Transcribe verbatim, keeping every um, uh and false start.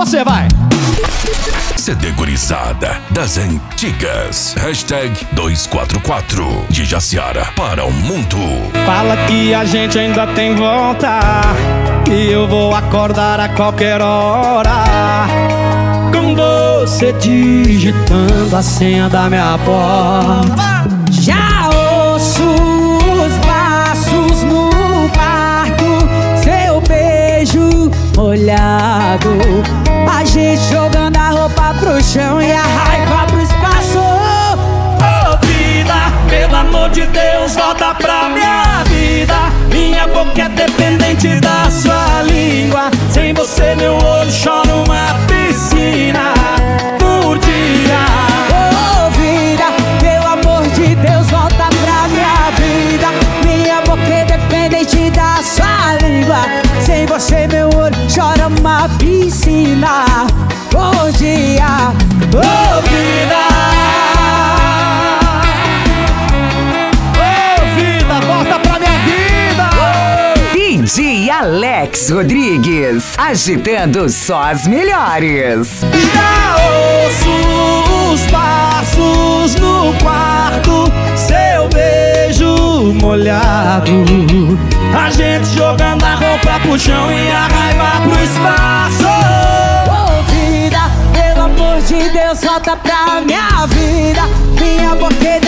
Você vai. C D Gurizada das antigas. Hashtag dois quatro quatro de Jaciara para o mundo. Fala que a gente ainda tem volta, e eu vou acordar a qualquer hora, com você digitando a senha da minha porta. Já ouço os passos no quarto, seu beijo molhado, a gente jogando a roupa pro chão e a raiva pro espaço. Ô vida, pelo amor de Deus, volta pra minha vida. Minha boca é dependente da sua língua. Sem você meu olho chora uma piscina por dia. Ô vida, pelo amor de Deus, volta pra minha vida. Minha boca é dependente da sua língua. Sem você meu olho chora uma piscina por dia. Ô vida, ô vida, volta pra minha vida. D J Alex Rodrigues, agitando só as melhores. Já ouço os passos no quarto, seu beijo molhado, a gente jogando a roupa pro chão e a raiva pro espaço. Ô vida, pelo amor de Deus, volta pra minha vida. Minha boca é